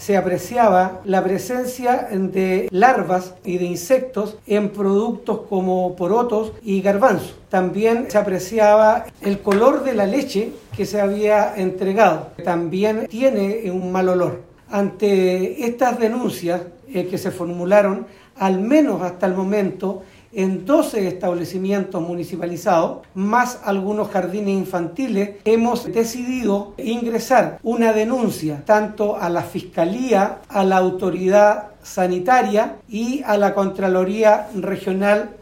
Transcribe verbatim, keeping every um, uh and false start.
se apreciaba la presencia de larvas y de insectos en productos como porotos y garbanzos. También se apreciaba el color de la leche que se había entregado. También tiene un mal olor. Ante estas denuncias eh, que se formularon, al menos hasta el momento, en doce establecimientos municipalizados, más algunos jardines infantiles, hemos decidido ingresar una denuncia tanto a la Fiscalía, a la Autoridad Sanitaria y a la Contraloría Regional